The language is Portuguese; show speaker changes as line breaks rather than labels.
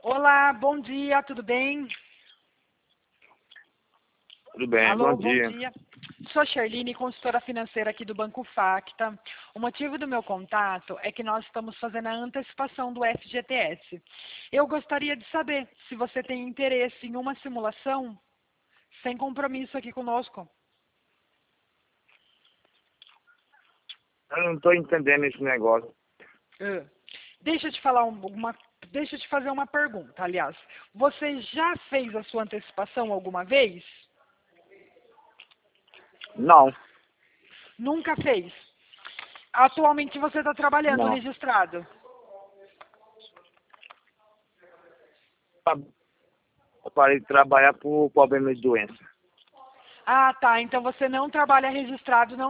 Olá, bom dia, tudo bem?
Tudo bem,
Alô,
bom
bom
dia.
dia. Sou a Sherline, consultora financeira aqui do Banco Facta. O motivo do meu contato é que nós estamos fazendo a antecipação do FGTS. Eu gostaria de saber se você tem interesse em uma simulação sem compromisso aqui conosco.
Eu não estou entendendo esse negócio.
Ah, Deixa eu te falar deixa eu te fazer uma pergunta, aliás. Você já fez a sua antecipação alguma vez?
Não,
Nunca fez. Atualmente você está trabalhando
não.
registrado.
Eu parei de trabalhar por problema de doença.
Ah, tá. Então você não trabalha registrado, não